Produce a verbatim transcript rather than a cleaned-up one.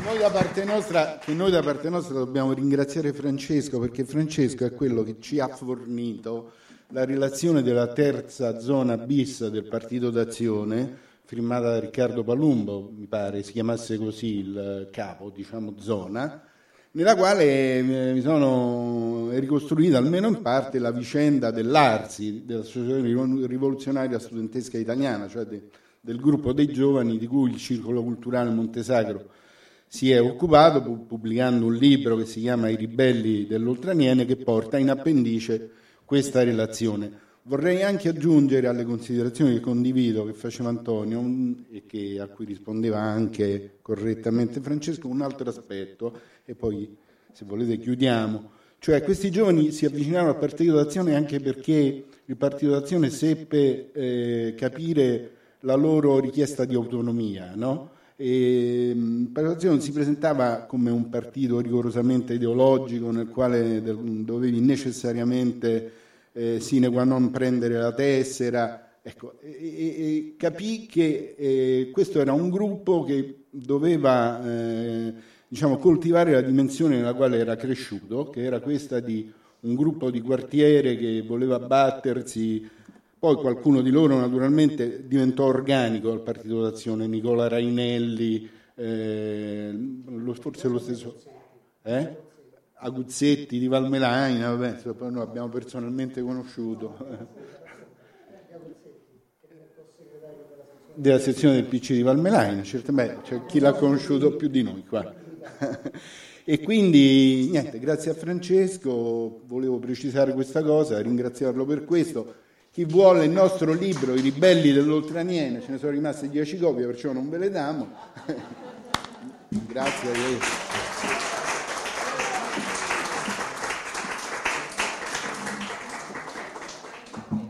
noi da parte nostra, che noi da parte nostra dobbiamo ringraziare Francesco, perché Francesco è quello che ci ha fornito la relazione della terza zona bis del Partito d'Azione, firmata da Riccardo Palumbo, mi pare si chiamasse così il capo, diciamo, zona, nella quale mi sono ricostruita almeno in parte la vicenda dell'A R S I, dell'Associazione Rivoluzionaria Studentesca Italiana, cioè de, del gruppo dei giovani di cui il Circolo Culturale Montesagro si è occupato, pubblicando un libro che si chiama I ribelli dell'Oltraniene, che porta in appendice questa relazione. Vorrei anche aggiungere alle considerazioni che condivido che faceva Antonio un, e che, a cui rispondeva anche correttamente Francesco, un altro aspetto, e poi se volete chiudiamo. Cioè questi giovani si avvicinarono al Partito d'Azione anche perché il Partito d'Azione seppe eh, capire la loro richiesta di autonomia, no? E, il Partito d'Azione si presentava come un partito rigorosamente ideologico nel quale dovevi necessariamente eh, sine qua non prendere la tessera, ecco, e, e capì che eh, questo era un gruppo che doveva eh, diciamo, coltivare la dimensione nella quale era cresciuto, che era questa di un gruppo di quartiere che voleva battersi. Poi qualcuno di loro naturalmente diventò organico al Partito d'Azione, Nicola Rainelli, eh, forse lo stesso, eh? Aguzzetti di Valmelaina, vabbè, poi noi abbiamo personalmente conosciuto, della sezione del P C di Valmelaina, certamente, c'è chi l'ha conosciuto più di noi qua. E quindi, niente, grazie a Francesco, volevo precisare questa cosa, ringraziarlo per questo. Chi vuole il nostro libro, I ribelli dell'Oltraniene, ce ne sono rimaste dieci copie, perciò non ve le diamo. Grazie a voi.